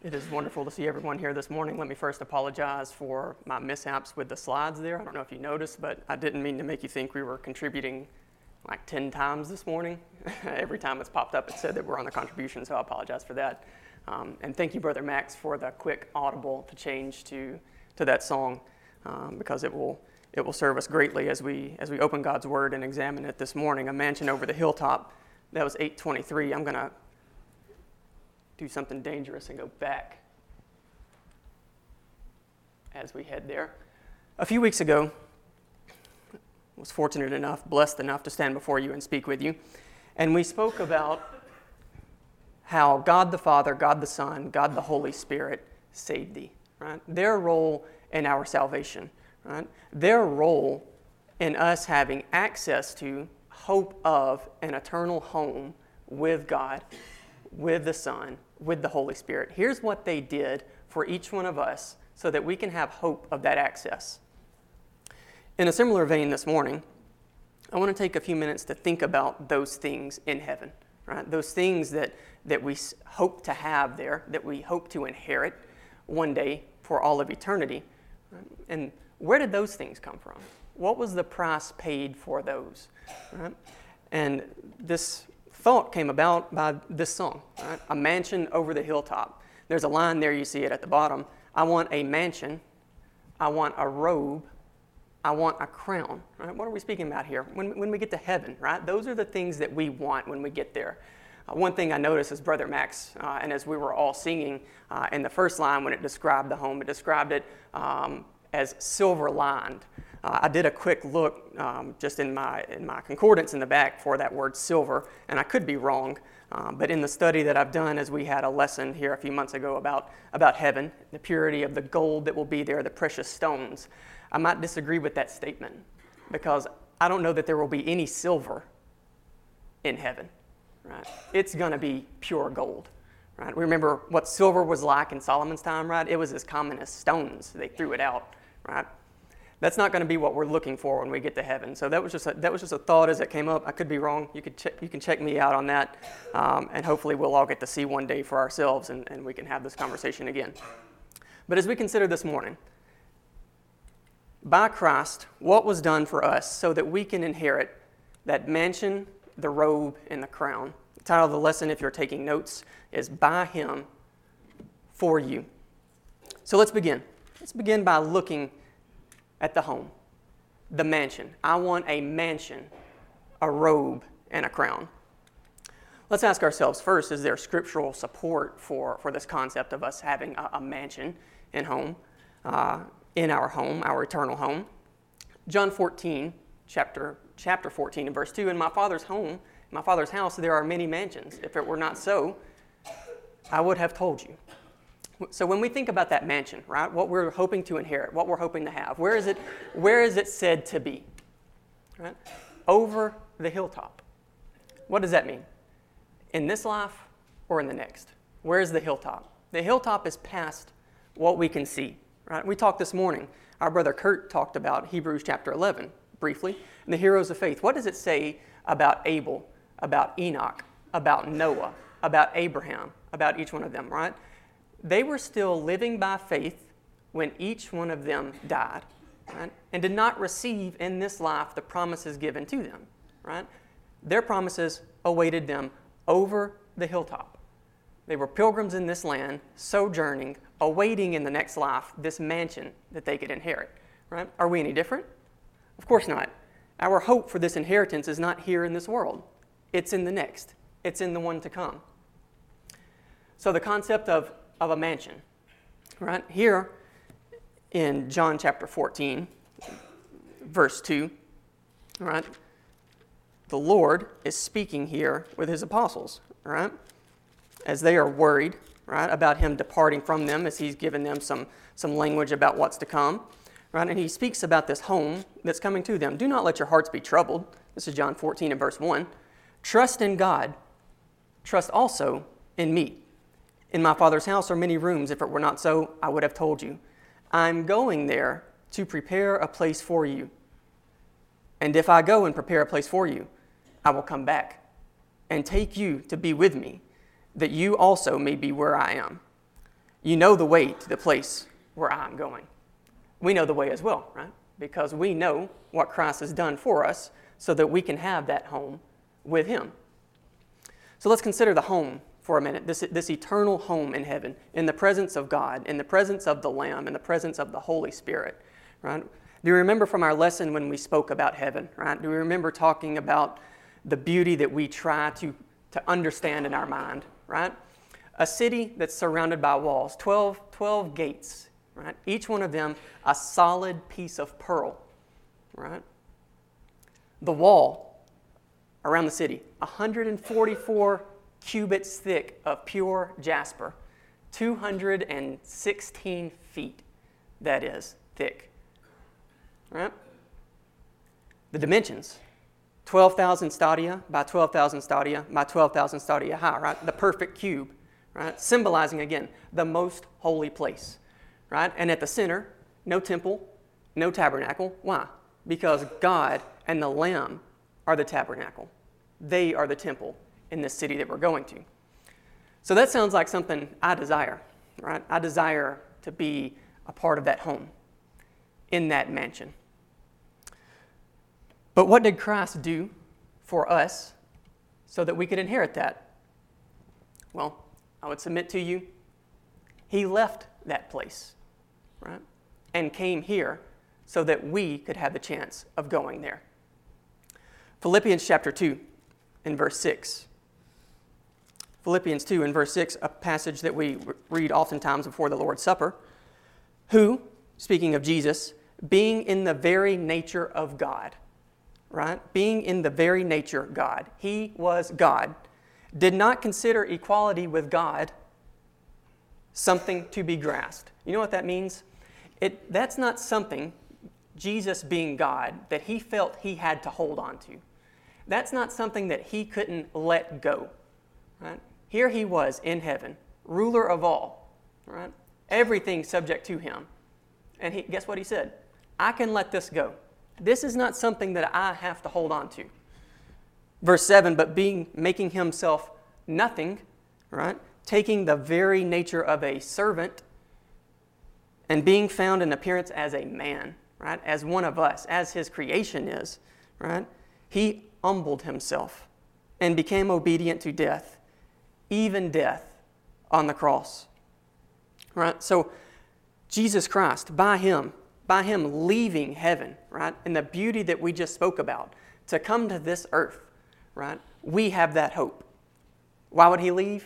It is wonderful to see everyone here this morning. Let me first apologize for my mishaps with the slides there. I don't know if you noticed, but I didn't mean to make you think we were contributing like 10 times this morning. Every time it's popped up, it said that we're on the contribution, so I apologize for that. And thank you, Brother Max, for the quick audible to change to that song, because it will serve us greatly as we open God's Word and examine it this morning. A mansion over the hilltop. That was 8:23. I'm going to do something dangerous and go back as we head there. A few weeks ago, I was fortunate enough, blessed enough to stand before you and speak with you. And we spoke about how God the Father, God the Son, God the Holy Spirit saved thee, right? Their role in our salvation, right? Their role in us having access to, hope of, an eternal home with God, with the Son, with the Holy Spirit. Here's what they did for each one of us so that we can have hope of that access. In a similar vein this morning, I want to take a few minutes to think about those things in heaven, right? Those things that we hope to have there, that we hope to inherit one day for all of eternity. Right? And where did those things come from? What was the price paid for those? Right? And this thought came about by this song, right? A mansion over the hilltop. There's a line there, you see it at the bottom. I want a mansion, I want a robe, I want a crown. Right? What are we speaking about here? When we get to heaven, right? Those are the things that we want when we get there. One thing I noticed as Brother Max, and as we were all singing in the first line when it described the home, it described it as silver-lined. I did a quick look just in my concordance in the back for that word silver, and I could be wrong, but in the study that I've done, as we had a lesson here a few months ago about heaven, the purity of the gold that will be there, the precious stones, I might disagree with that statement because I don't know that there will be any silver in heaven. Right? It's going to be pure gold. Right? We remember what silver was like in Solomon's time, right? It was as common as stones. They threw it out, right? That's not going to be what we're looking for when we get to heaven. So that was just a thought as it came up. I could be wrong. You can check me out on that, and hopefully we'll all get to see one day for ourselves, and we can have this conversation again. But as we consider this morning, by Christ, what was done for us so that we can inherit that mansion, the robe, and the crown. The title of the lesson, if you're taking notes, is By Him, For You. So let's begin. Let's begin by looking at the home, the mansion. I want a mansion, a robe, and a crown. Let's ask ourselves first, is there scriptural support for this concept of us having a mansion in our home, our eternal home? John 14, chapter 14 and verse 2, in my Father's house, there are many mansions. If it were not so, I would have told you. So when we think about that mansion, right, what we're hoping to inherit, what we're hoping to have, where is it said to be? Right? Over the hilltop. What does that mean? In this life or in the next? Where is the hilltop? The hilltop is past what we can see. Right? We talked this morning. Our brother Kurt talked about Hebrews chapter 11 briefly, and the heroes of faith. What does it say about Abel, about Enoch, about Noah, about Abraham, about each one of them, right? They were still living by faith when each one of them died, right? And did not receive in this life the promises given to them, right? Their promises awaited them over the hilltop. They were pilgrims in this land, sojourning, awaiting in the next life this mansion that they could inherit, right? Are we any different? Of course not. Our hope for this inheritance is not here in this world. It's in the next. It's in the one to come. So the concept of a mansion, right? Here in John chapter 14, verse 2, right? The Lord is speaking here with his apostles, right? As they are worried, right, about him departing from them, as he's given them some language about what's to come. Right? And he speaks about this home that's coming to them. Do not let your hearts be troubled. This is John 14 and verse 1. Trust in God. Trust also in me. In my Father's house are many rooms. If it were not so, I would have told you. I'm going there to prepare a place for you. And if I go and prepare a place for you, I will come back and take you to be with me, that you also may be where I am. You know the way to the place where I'm going. We know the way as well, right? Because we know what Christ has done for us so that we can have that home with him. So let's consider the home for a minute, this eternal home in heaven, in the presence of God, in the presence of the Lamb, in the presence of the Holy Spirit, right? Do you remember from our lesson when we spoke about heaven, right? Do we remember talking about the beauty that we try to understand in our mind, right? A city that's surrounded by walls, 12 gates, right? Each one of them a solid piece of pearl, right? The wall around the city, 144 cubits thick of pure jasper, 216 feet, that is, thick, right? The dimensions, 12,000 stadia by 12,000 stadia by 12,000 stadia high, right? The perfect cube, right? Symbolizing, again, the most holy place, right? And at the center, no temple, no tabernacle. Why? Because God and the Lamb are the tabernacle. They are the temple in this city that we're going to. So that sounds like something I desire, right? I desire to be a part of that home, in that mansion. But what did Christ do for us so that we could inherit that? Well, I would submit to you, he left that place, right? And came here so that we could have the chance of going there. Philippians chapter 2 in verse 6. Philippians 2 in verse 6, a passage that we read oftentimes before the Lord's Supper. Who, speaking of Jesus, being in the very nature of God, right? Being in the very nature God. He was God. Did not consider equality with God something to be grasped. You know what that means? That's not something, Jesus being God, that he felt he had to hold on to. That's not something that he couldn't let go, right? Here he was in heaven, ruler of all, right? Everything subject to him. And guess what he said? I can let this go. This is not something that I have to hold on to. Verse 7, but making himself nothing, right? Taking the very nature of a servant and being found in appearance as a man, right? As one of us, as his creation is, right? He humbled himself and became obedient to death, even death on the cross, right? So Jesus Christ, by him leaving heaven, right? And the beauty that we just spoke about, to come to this earth, right? We have that hope. Why would he leave?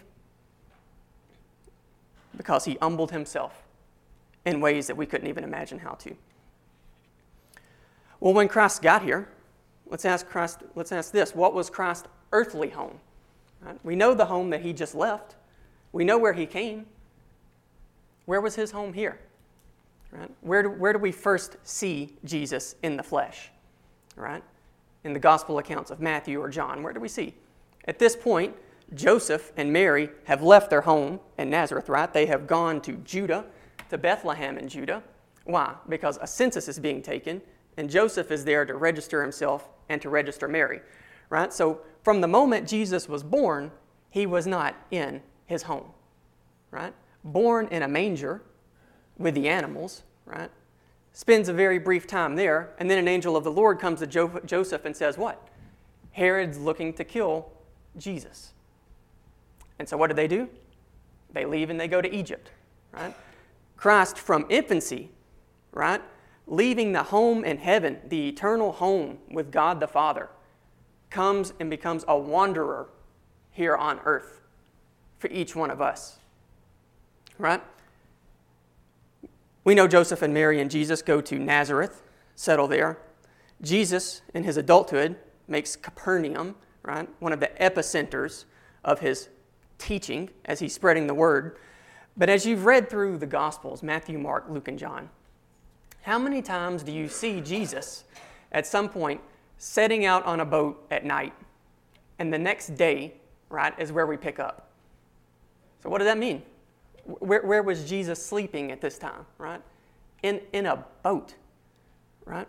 Because he humbled himself in ways that we couldn't even imagine how to. Well, when Christ got here, let's ask this. What was Christ's earthly home? Right? We know the home that he just left. We know where he came. Where was his home here? Right? Where do we first see Jesus in the flesh? Right? In the gospel accounts of Matthew or John, where do we see? At this point, Joseph and Mary have left their home in Nazareth, right? They have gone to Judah, to Bethlehem in Judah. Why? Because a census is being taken, and Joseph is there to register himself and to register Mary, right? So from the moment Jesus was born, he was not in his home, right? Born in a manger with the animals, right? Spends a very brief time there, and then an angel of the Lord comes to Joseph and says what? Herod's looking to kill Jesus. And so what do? They leave and they go to Egypt, right? Christ from infancy, right? Leaving the home in heaven, the eternal home with God the Father, comes and becomes a wanderer here on earth for each one of us, right? We know Joseph and Mary and Jesus go to Nazareth, settle there. Jesus, in his adulthood, makes Capernaum, right, one of the epicenters of his teaching as he's spreading the word. But as you've read through the Gospels, Matthew, Mark, Luke, and John, how many times do you see Jesus at some point setting out on a boat at night, and the next day, right, is where we pick up? So what does that mean? Where was Jesus sleeping at this time, right? In a boat, right?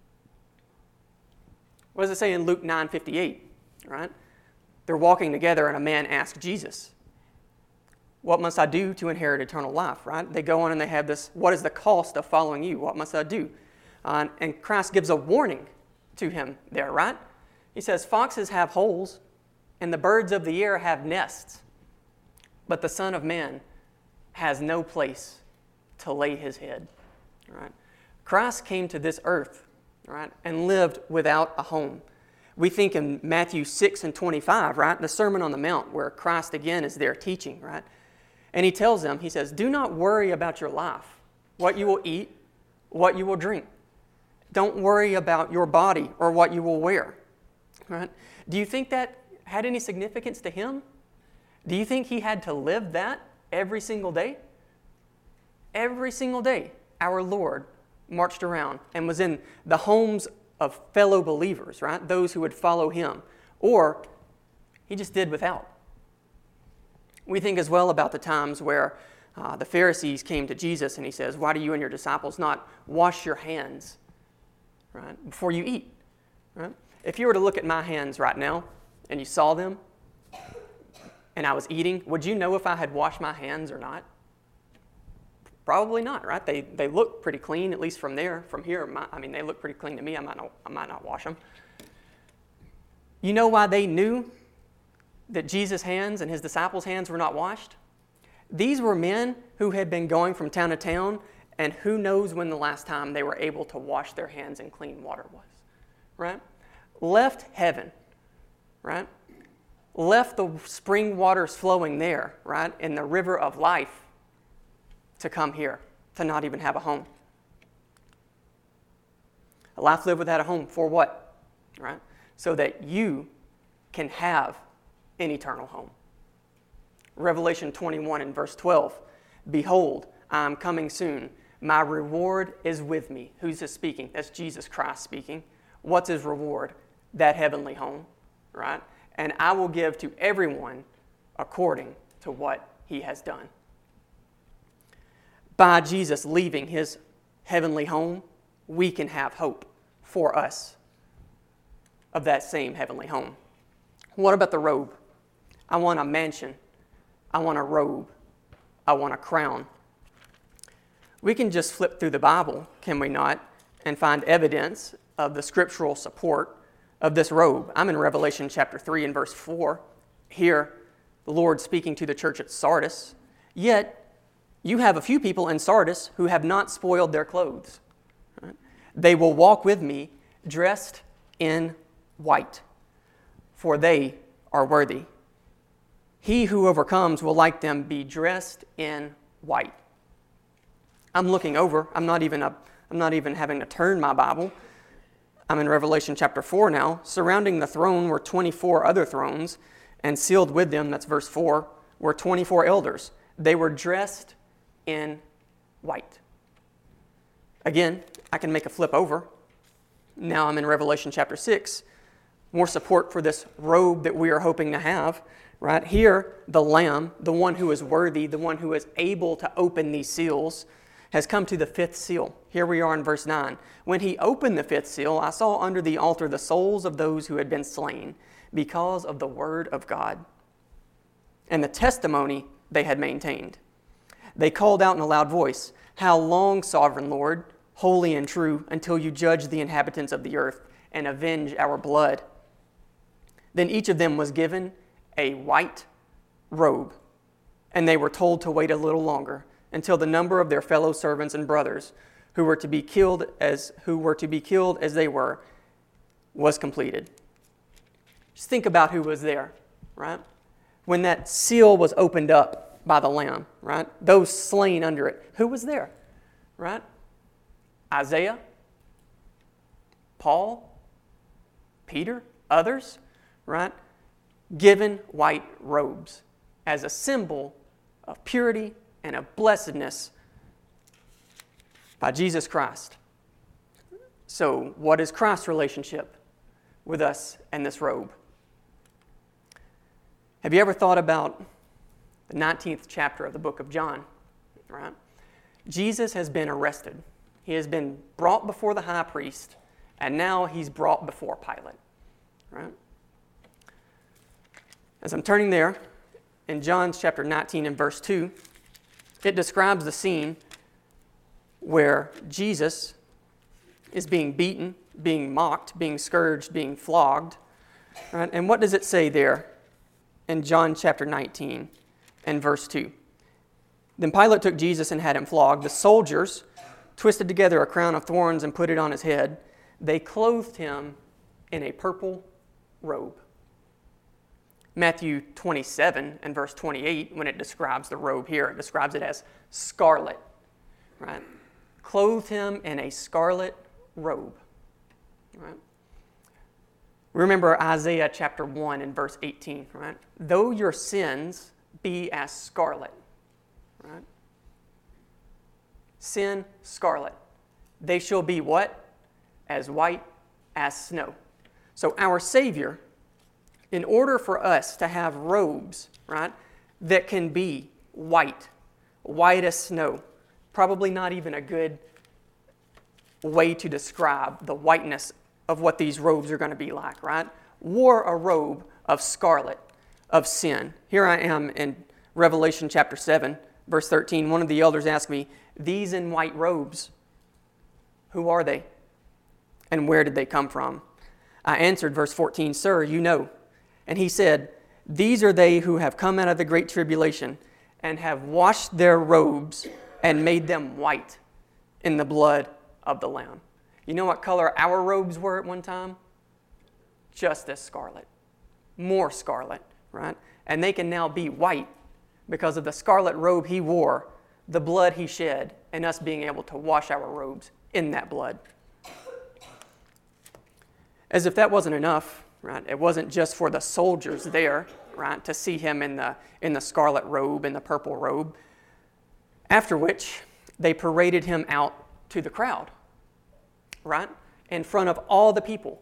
What does it say in Luke 9:58, right? They're walking together and a man asked Jesus, What must I do to inherit eternal life, right? They go on and they have this, what is the cost of following you? What must I do? And Christ gives a warning to him there, right? He says, foxes have holes and the birds of the air have nests, but the Son of Man has no place to lay his head, right? Christ came to this earth, right, and lived without a home. We think in Matthew 6:25, right, the Sermon on the Mount, where Christ again is there teaching, right? And he tells them, he says, do not worry about your life, what you will eat, what you will drink. Don't worry about your body or what you will wear, right? Do you think that had any significance to him? Do you think he had to live that every single day? Every single day, our Lord marched around and was in the homes of fellow believers, right? Those who would follow him. Or he just did without. We think as well about the times where the Pharisees came to Jesus and he says, why do you and your disciples not wash your hands, right, before you eat? Right? If you were to look at my hands right now and you saw them and I was eating, would you know if I had washed my hands or not? Probably not, right? They look pretty clean, at least from there. From here, they look pretty clean to me. I might not wash them. You know why they knew that Jesus' hands and his disciples' hands were not washed? These were men who had been going from town to town, and who knows when the last time they were able to wash their hands in clean water was, right? Left heaven, right? Left the spring waters flowing there, right, in the river of life, to come here, to not even have a home. A life lived without a home for what? Right? So that you can have an eternal home. Revelation 21 and verse 12. Behold, I am coming soon. My reward is with me. Who's this speaking? That's Jesus Christ speaking. What's his reward? That heavenly home, right? And I will give to everyone according to what he has done. By Jesus leaving his heavenly home, we can have hope for us of that same heavenly home. What about the robe? I want a mansion. I want a robe. I want a crown. We can just flip through the Bible, can we not, and find evidence of the scriptural support of this robe. I'm in Revelation chapter 3 and verse 4. Here, the Lord speaking to the church at Sardis. Yet, you have a few people in Sardis who have not spoiled their clothes. Right? They will walk with me dressed in white, for they are worthy. He who overcomes will like them be dressed in white. I'm looking over. I'm not even having to turn my Bible. I'm in Revelation chapter 4 now. Surrounding the throne were 24 other thrones, and sealed with them, that's verse 4, were 24 elders. They were dressed in white. Again, I can make a flip over. Now I'm in Revelation chapter 6. More support for this robe that we are hoping to have. Right here, the Lamb, the one who is worthy, the one who is able to open these seals, has come to the fifth seal. Here we are in verse 9. When he opened the fifth seal, I saw under the altar the souls of those who had been slain because of the word of God and the testimony they had maintained. They called out in a loud voice, "How long, sovereign Lord, holy and true, until you judge the inhabitants of the earth and avenge our blood?" Then each of them was given a white robe, and they were told to wait a little longer until the number of their fellow servants and brothers who were to be killed as they were was completed. Just think about who was there, right? When that seal was opened up by the Lamb, right? Those slain under it. Who was there, right? Isaiah, Paul, Peter, others, right? Given white robes as a symbol of purity and of blessedness by Jesus Christ. So, what is Christ's relationship with us and this robe? Have you ever thought about the 19th chapter of the book of John? Right? Jesus has been arrested. He has been brought before the high priest, and now he's brought before Pilate. Right? As I'm turning there, in John chapter 19 and verse 2, it describes the scene where Jesus is being beaten, being mocked, being scourged, being flogged. Right? And what does it say there in John chapter 19 and verse 2? Then Pilate took Jesus and had him flogged. The soldiers twisted together a crown of thorns and put it on his head. They clothed him in a purple robe. Matthew 27 and verse 28, when it describes the robe here, it describes it as scarlet. Right? Clothed him in a scarlet robe. Right? Remember Isaiah chapter 1 and verse 18, right? Though your sins be as scarlet, right? Sin, scarlet. They shall be what? As white as snow. So our Savior, in order for us to have robes, right, that can be white as snow, probably not even a good way to describe the whiteness of what these robes are going to be like, right? Wore a robe of scarlet, of sin. Here I am in Revelation chapter 7, verse 13. One of the elders asked me, these in white robes, who are they? And where did they come from? I answered, verse 14, Sir, you know. And he said, these are they who have come out of the great tribulation and have washed their robes and made them white in the blood of the Lamb. You know what color our robes were at one time? Just as scarlet. More scarlet, right? And they can now be white because of the scarlet robe he wore, the blood he shed, and us being able to wash our robes in that blood. As if that wasn't enough, right? It wasn't just for the soldiers there, right, to see him in the scarlet robe, in the purple robe. After which, they paraded him out to the crowd, right, in front of all the people.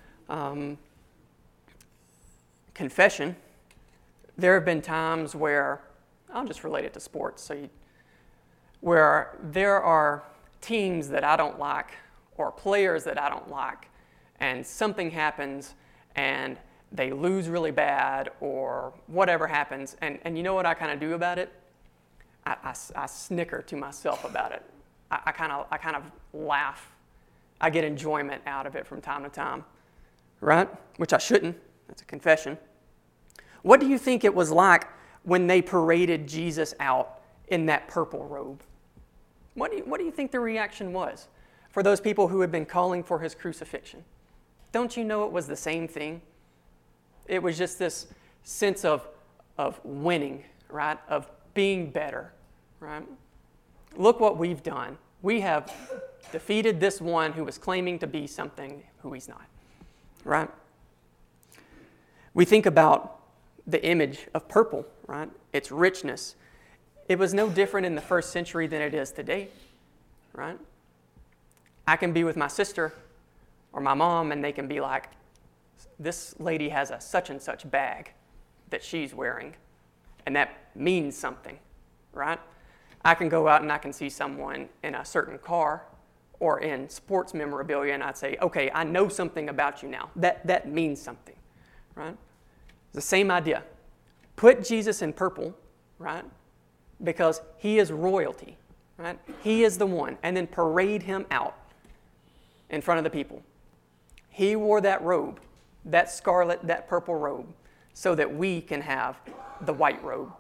Confession, there have been times where, I'll just relate it to sports, where there are teams that I don't like or players that I don't like, and something happens and they lose really bad or whatever happens, and you know what I kind of do about it? I snicker to myself about it. I kind of laugh. I get enjoyment out of it from time to time, right? Which I shouldn't. That's a confession. What do you think it was like when they paraded Jesus out in that purple robe? What do you think the reaction was for those people who had been calling for his crucifixion? Don't you know it was the same thing? It was just this sense of winning, right? Of being better, right? Look what we've done. We have defeated this one who was claiming to be something who he's not, right? We think about the image of purple, right? Its richness. It was no different in the first century than it is today, right? I can be with my sister or my mom and they can be like, this lady has a such and such bag that she's wearing, and that means something, right? I can go out and I can see someone in a certain car or in sports memorabilia and I'd say, okay, I know something about you now. That means something, right? It's the same idea. Put Jesus in purple, right? Because he is royalty, right? He is the one. And then parade him out in front of the people. He wore that robe, that scarlet, that purple robe, so that we can have the white robe.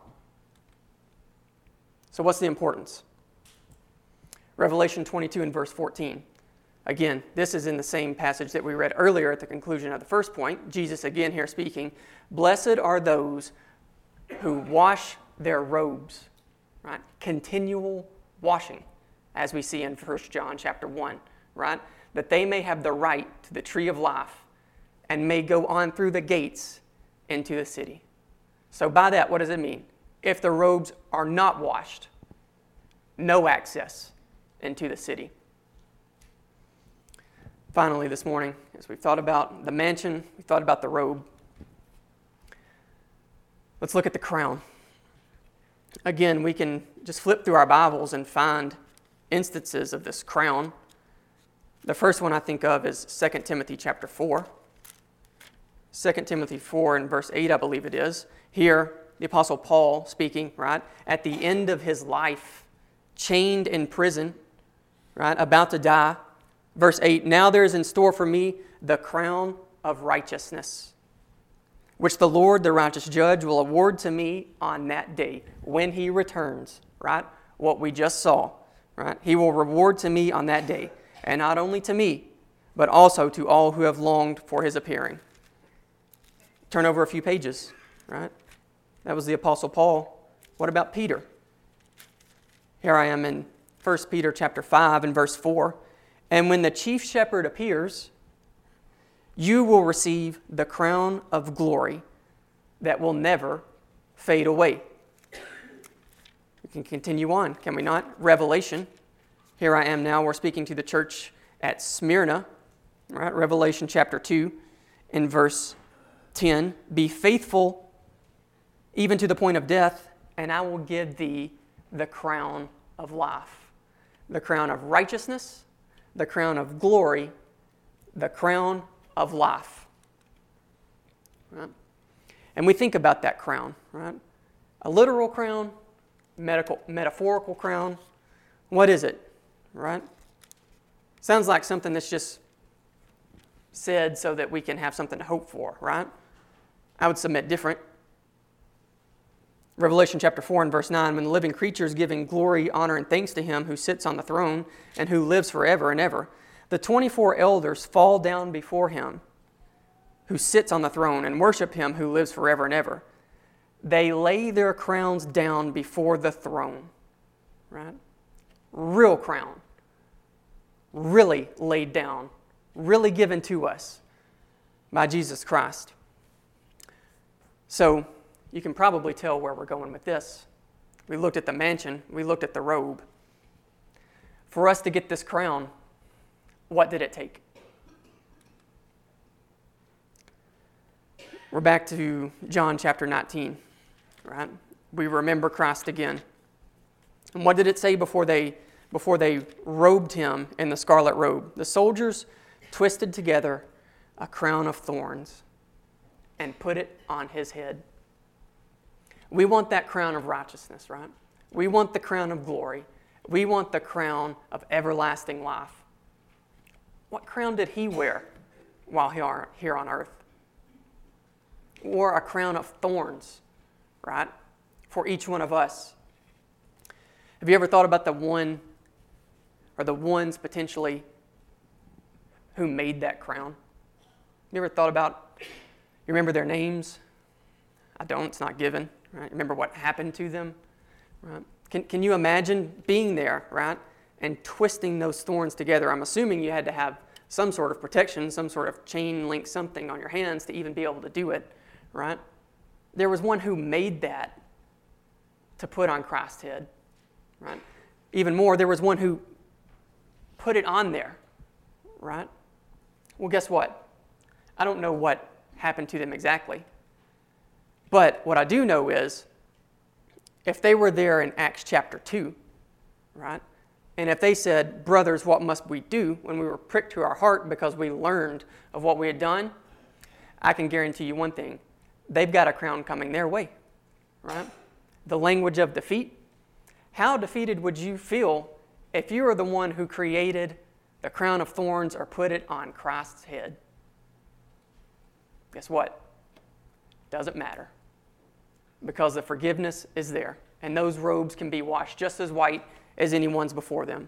So what's the importance? Revelation 22 and verse 14. Again, this is in the same passage that we read earlier at the conclusion of the first point. Jesus again here speaking, blessed are those who wash their robes, right? Continual washing, as we see in 1 John chapter 1, right? That they may have the right to the tree of life and may go on through the gates into the city. So by that, what does it mean? If the robes are not washed, no access into the city. Finally, this morning, as we've thought about the mansion, we've thought about the robe, let's look at the crown. Again, we can just flip through our Bibles and find instances of this crown. The first one I think of is 2 Timothy chapter 4. 2 Timothy 4 and verse 8, I believe it is. Here, the Apostle Paul speaking, right? At the end of his life, chained in prison, right? About to die. Verse 8, now there is in store for me the crown of righteousness, which the Lord, the righteous judge, will award to me on that day when he returns, right? What we just saw, right? He will reward to me on that day, and not only to me, but also to all who have longed for his appearing. Turn over a few pages, right? That was the Apostle Paul. What about Peter? Here I am in 1 Peter chapter 5 and verse 4. And when the chief shepherd appears, you will receive the crown of glory that will never fade away. We can continue on, can we not? Revelation. Here I am now. We're speaking to the church at Smyrna. Right? Revelation chapter 2 in verse 10. Be faithful even to the point of death, and I will give thee the crown of life. The crown of righteousness, the crown of glory, the crown of life. Right? And we think about that crown, right? A literal crown, metaphorical crown. What is it, right? Sounds like something that's just said so that we can have something to hope for, right? I would submit different. Revelation chapter 4 and verse 9, when the living creatures giving glory, honor, and thanks to him who sits on the throne and who lives forever and ever, the 24 elders fall down before him who sits on the throne and worship him who lives forever and ever. They lay their crowns down before the throne, right? Real crown, really laid down, really given to us by Jesus Christ. So you can probably tell where we're going with this. We looked at the mansion, we looked at the robe. For us to get this crown, what did it take? We're back to John chapter 19, right? We remember Christ again. And what did it say before they robed him in the scarlet robe? The soldiers twisted together a crown of thorns and put it on his head. We want that crown of righteousness, right? We want the crown of glory. We want the crown of everlasting life. What crown did he wear while here on earth? Wore a crown of thorns, right? For each one of us. Have you ever thought about the one or the ones potentially who made that crown? You ever thought about, you remember their names? I don't, it's not given. Right? Remember what happened to them? Right? Can you imagine being there, right? And twisting those thorns together? I'm assuming you had to have some sort of protection, some sort of chain link, something on your hands to even be able to do it, right? There was one who made that to put on Christ's head, right? Even more, there was one who put it on there, right? Well, guess what? I don't know what happened to them exactly. But what I do know is, if they were there in Acts chapter 2, right? And if they said, brothers, what must we do, when we were pricked to our heart because we learned of what we had done, I can guarantee you one thing. They've got a crown coming their way, right? The language of defeat. How defeated would you feel if you were the one who created the crown of thorns or put it on Christ's head? Guess what? Doesn't matter. Because the forgiveness is there. And those robes can be washed just as white as anyone's before them.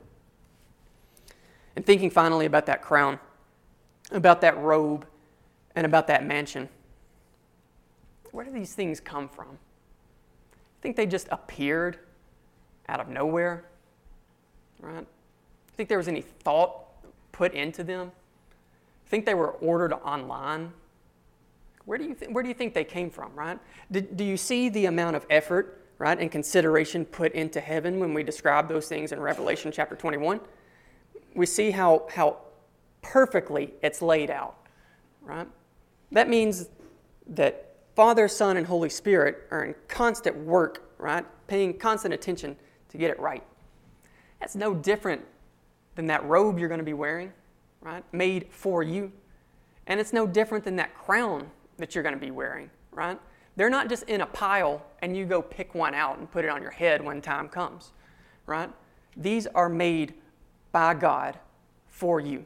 And thinking finally about that crown, about that robe, and about that mansion, where do these things come from? You think they just appeared out of nowhere? Right? You think there was any thought put into them? You think they were ordered online? Where do you think they came from, right? Do you see the amount of effort, right, and consideration put into heaven when we describe those things in Revelation chapter 21? We see how perfectly it's laid out, right? That means that Father, Son, and Holy Spirit are in constant work, right, paying constant attention to get it right. That's no different than that robe you're going to be wearing, right, made for you. And it's no different than that crown that you're going to be wearing, right? They're not just in a pile and you go pick one out and put it on your head when time comes, right? These are made by God for you.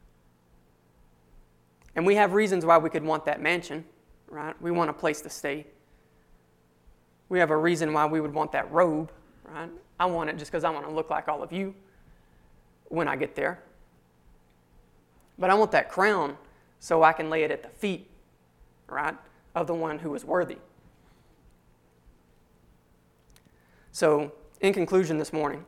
And we have reasons why we could want that mansion, right? We want a place to stay. We have a reason why we would want that robe, right? I want it just because I want to look like all of you when I get there. But I want that crown so I can lay it at the feet, right, of the one who is worthy. So, in conclusion this morning,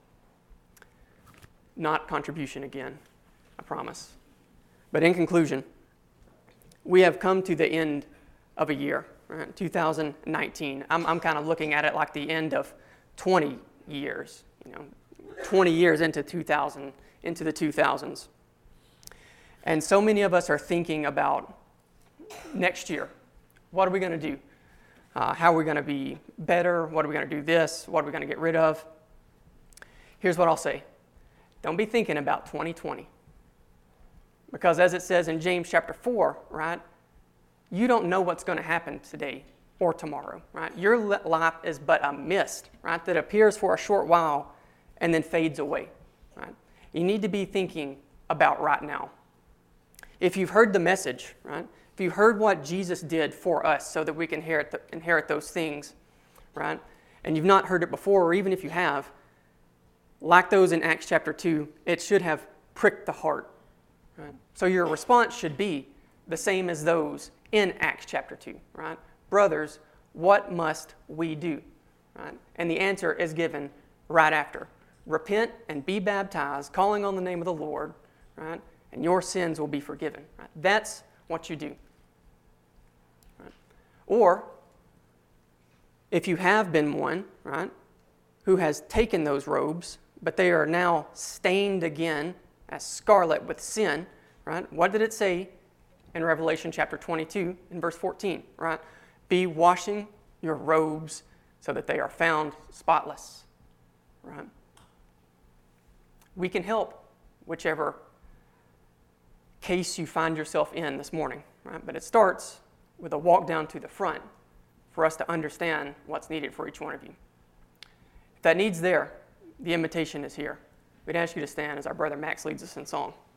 not contribution again, I promise. But in conclusion, we have come to the end of a year, right? 2019. I'm kind of looking at it like the end of 20 years, 20 years into the 2000s. And so many of us are thinking about next year. What are we going to do? How are we going to be better? What are we going to do this? What are we going to get rid of? Here's what I'll say. Don't be thinking about 2020. Because as it says in James chapter 4, right, you don't know what's going to happen today or tomorrow, right? Your life is but a mist, right, that appears for a short while and then fades away, right? You need to be thinking about right now. If you've heard the message, right, if you heard what Jesus did for us so that we can inherit those things, right, and you've not heard it before, or even if you have, like those in Acts chapter 2, it should have pricked the heart. Right? So your response should be the same as those in Acts chapter 2. Right? Brothers, what must we do? Right? And the answer is given right after. Repent and be baptized, calling on the name of the Lord, right? And your sins will be forgiven. Right? That's what you do. Right? Or, if you have been one, right, who has taken those robes, but they are now stained again as scarlet with sin, right? What did it say in Revelation chapter 22 in verse 14, right? Be washing your robes so that they are found spotless, right? We can help whichever case you find yourself in this morning, right? But it starts with a walk down to the front for us to understand what's needed for each one of you. If that need's there, the invitation is here. We'd ask you to stand as our brother Max leads us in song.